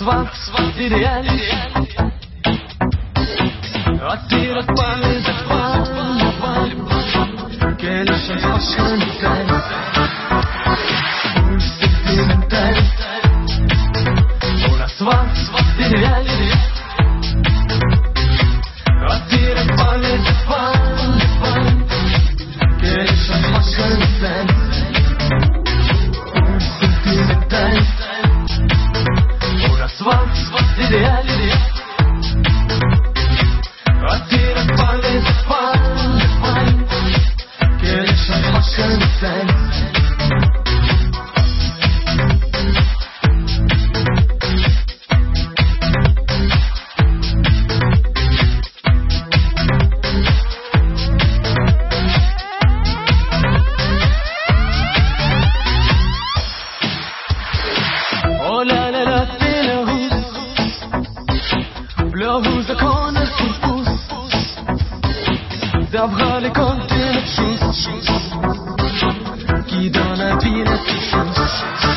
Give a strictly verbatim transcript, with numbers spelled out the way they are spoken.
svart, svart idéal. Attirat par les étoiles, quelle chance fashion. Svart, svart idéal. Attiré par les étoiles, quelle chance fashion. Sentimental. Una svart, svart idéal. Attiré par les étoiles, quelle chance fashion. Oh la la la, c'est le rouge. Bleu rouge de corne sous pouce. D'avoir les comptes et les choses qui donnent la vie à tous.